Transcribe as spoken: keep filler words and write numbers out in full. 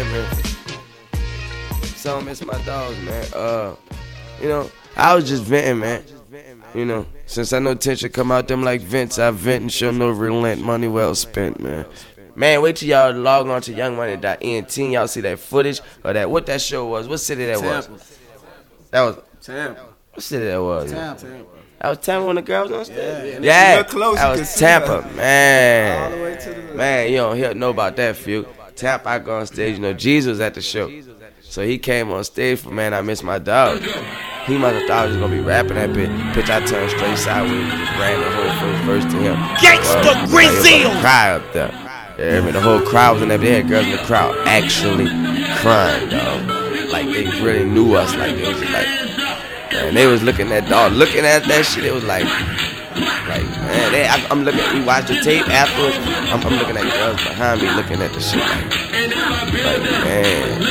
Hey, man. So I miss my dogs, man. Uh, you know, I was just venting, man. You know, since I know tension come out them like vents, I vent and show no relent. Money well spent, man. Man, wait till y'all log on to young money dot N T. Y'all see that footage or that what that show was. What city that was? Tampa. That was Tampa. What city that was? Tampa. That was Tampa when the girls on stage. Yeah, Yeah, yeah. Close, that was Tampa, man. All the way to the Man, you don't hear, know about that, few. Tampa, I go on stage. You know, Jesus was at the show, so he came on stage for Man, I Miss My Dog. He must have thought I was just gonna be rapping that bitch. Bitch, I turned straight sideways and just ran the whole first verse to him. Gangsta Grizzle! Cry up there. Yeah, I mean, the whole crowd was in there. They had girls in the crowd actually crying, dog. Like they really knew us. Like they was just like, man, they was looking at dog, looking at that shit. It was like, like man, they, I, I'm looking. We watched the tape afterwards. I'm, I'm looking at girls behind me, looking at the shit. Like, like man.